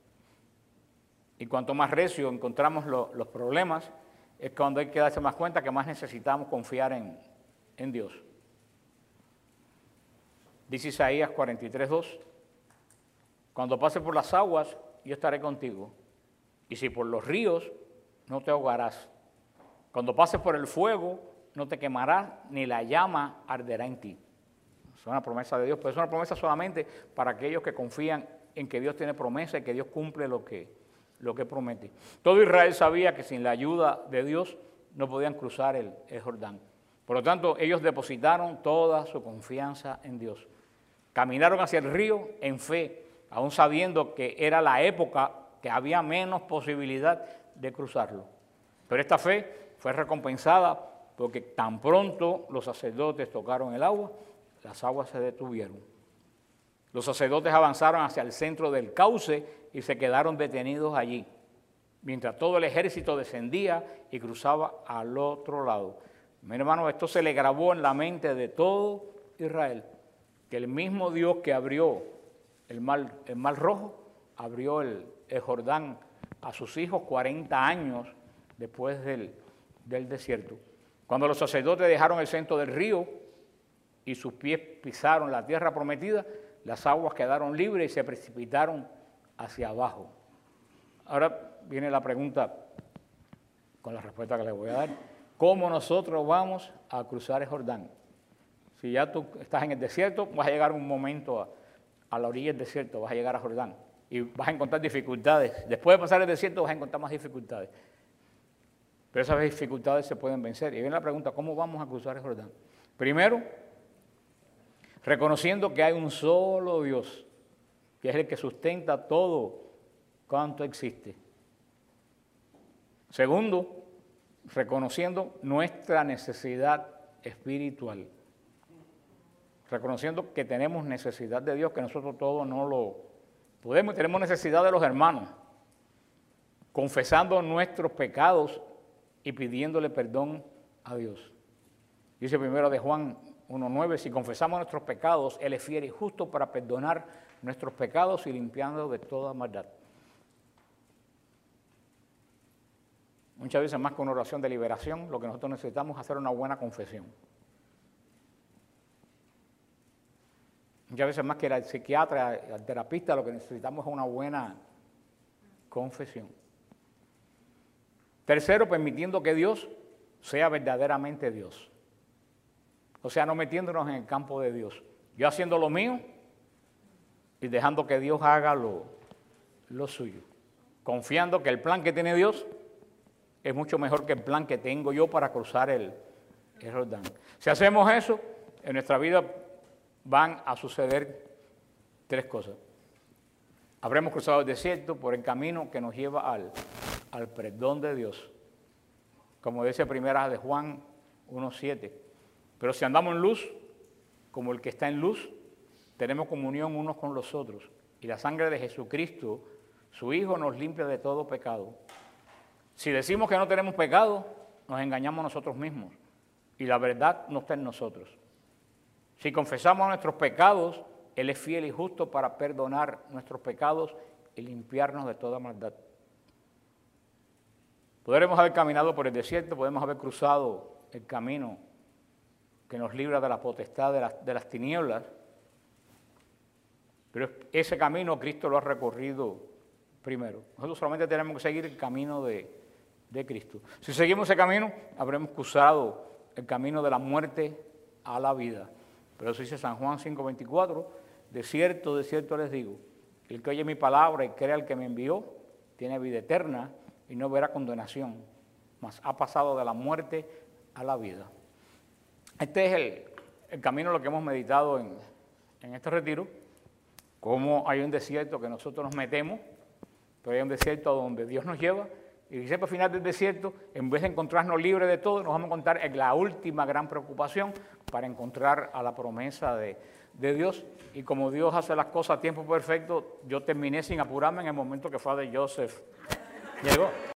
y cuanto más recio encontramos los problemas, es cuando hay que darse más cuenta que más necesitamos confiar en Dios. Dice Isaías 43:2, cuando pases por las aguas, yo estaré contigo, y si por los ríos, no te ahogarás. Cuando pases por el fuego, no te quemarás, ni la llama arderá en ti. Es una promesa de Dios, pero es una promesa solamente para aquellos que confían en que Dios tiene promesa y que Dios cumple lo que promete. Todo Israel sabía que sin la ayuda de Dios no podían cruzar el Jordán. Por lo tanto, ellos depositaron toda su confianza en Dios. Caminaron hacia el río en fe, aún sabiendo que era la época que había menos posibilidad de cruzarlo. Pero esta fe fue recompensada porque tan pronto los sacerdotes tocaron el agua, las aguas se detuvieron. Los sacerdotes avanzaron hacia el centro del cauce y se quedaron detenidos allí, mientras todo el ejército descendía y cruzaba al otro lado. Mi hermano, esto se le grabó en la mente de todo Israel, que el mismo Dios que abrió el mar Rojo, abrió el Jordán a sus hijos 40 años después del desierto. Cuando los sacerdotes dejaron el centro del río y sus pies pisaron la tierra prometida, las aguas quedaron libres y se precipitaron hacia abajo. Ahora viene la pregunta, con la respuesta que les voy a dar: ¿cómo nosotros vamos a cruzar el Jordán? Si ya tú estás en el desierto, vas a llegar un momento a la orilla del desierto, vas a llegar a Jordán y vas a encontrar dificultades. Después de pasar el desierto vas a encontrar más dificultades. Pero esas dificultades se pueden vencer. Y viene la pregunta, ¿cómo vamos a cruzar el Jordán? Primero, reconociendo que hay un solo Dios, que es el que sustenta todo cuanto existe. Segundo, reconociendo nuestra necesidad espiritual. Reconociendo que tenemos necesidad de Dios, que nosotros todos no lo podemos, tenemos necesidad de los hermanos. Confesando nuestros pecados y pidiéndole perdón a Dios. Dice primero de Juan 1:9, si confesamos nuestros pecados, Él es fiel y justo para perdonar nuestros pecados y limpiarnos de toda maldad. Muchas veces más que una oración de liberación, lo que nosotros necesitamos es hacer una buena confesión. Muchas veces más que el psiquiatra, el terapista, lo que necesitamos es una buena confesión. Tercero, permitiendo que Dios sea verdaderamente Dios. O sea, no metiéndonos en el campo de Dios. Yo haciendo lo mío y dejando que Dios haga lo suyo. Confiando que el plan que tiene Dios es mucho mejor que el plan que tengo yo para cruzar el Jordán. Si hacemos eso, en nuestra vida van a suceder 3 cosas. Habremos cruzado el desierto por el camino que nos lleva al perdón de Dios. Como dice primera de Juan 1:7. Pero si andamos en luz, como el que está en luz, tenemos comunión unos con los otros. Y la sangre de Jesucristo, su Hijo, nos limpia de todo pecado. Si decimos que no tenemos pecado, nos engañamos nosotros mismos. Y la verdad no está en nosotros. Si confesamos nuestros pecados, Él es fiel y justo para perdonar nuestros pecados y limpiarnos de toda maldad. Podremos haber caminado por el desierto, podemos haber cruzado el camino que nos libra de la potestad de las tinieblas, pero ese camino Cristo lo ha recorrido primero. Nosotros solamente tenemos que seguir el camino de Cristo. Si seguimos ese camino, habremos cruzado el camino de la muerte a la vida. Pero eso dice San Juan 5:24, de cierto les digo, el que oye mi palabra y cree al que me envió, tiene vida eterna y no verá condenación, mas ha pasado de la muerte a la vida. Este es el camino en lo que hemos meditado en este retiro, cómo hay un desierto que nosotros nos metemos, pero hay un desierto a donde Dios nos lleva, y siempre al final del desierto, en vez de encontrarnos libres de todo, nos vamos a encontrar en la última gran preocupación para encontrar a la promesa de Dios. Y como Dios hace las cosas a tiempo perfecto, yo terminé sin apurarme en el momento que fue de Joseph. Llegó.